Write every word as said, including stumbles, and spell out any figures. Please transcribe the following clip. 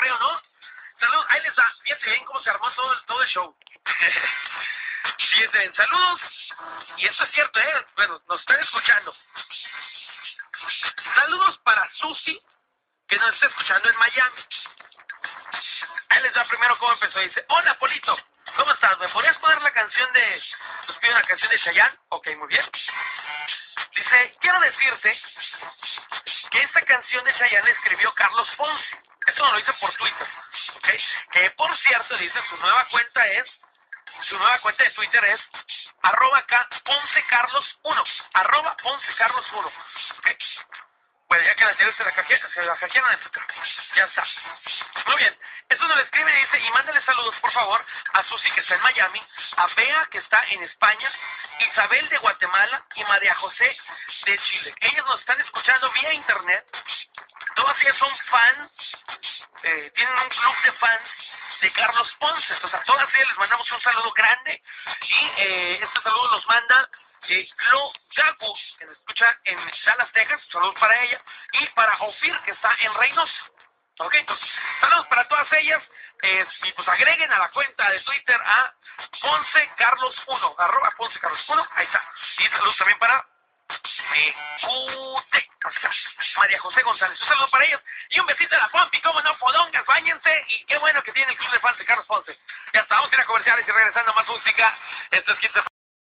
correo, ¿no? Saludos, ahí les da, fíjense bien cómo se armó todo, todo el show. Fíjense bien, saludos, y esto es cierto, ¿eh? Bueno, nos están escuchando. Saludos para Susi, que nos está escuchando en Miami. Ahí les da primero cómo empezó, dice, hola Polito, ¿cómo estás? ¿Me podrías poner la canción de, nos pide una canción de Chayanne? Ok, muy bien. Dice, quiero decirte que esta canción de Chayanne la escribió Carlos Ponce. Eso no lo dice por Twitter, ¿ok? Que por cierto, dice, su nueva cuenta es, su nueva cuenta de Twitter es arroba acá Ponce Carlos uno, arroba Ponce Carlos uno, ¿ok? Bueno, ya que la anterior se la hackearon, se la hackearon en Twitter, ya está. Muy bien, eso nos lo escribe y dice, y mándale saludos por favor a Susi que está en Miami, a Bea que está en España, Isabel de Guatemala y María José de Chile. Ellas nos están escuchando vía internet. Todas ellas son fans, eh, tienen un club de fans de Carlos Ponce. Entonces a todas ellas les mandamos un saludo grande. Y eh, este saludo nos manda eh, Glo Gagu, que nos escucha en Dallas, Texas. Saludos para ella. Y para Ofir, que está en Reynosa. Ok, entonces, saludos para todas ellas. Eh, y pues agreguen a la cuenta de Twitter a Ponce Carlos uno, arroba Ponce Carlos uno. Ahí está. Y saludos también para Eh, U T, María José González, un saludo para ellos y un besito a la Pompi, como no, fodongas, báñense y qué bueno que tiene el club de fans de Carlos Ponce. Ya está, vamos a ir a comerciales y regresando más música. Esto es quince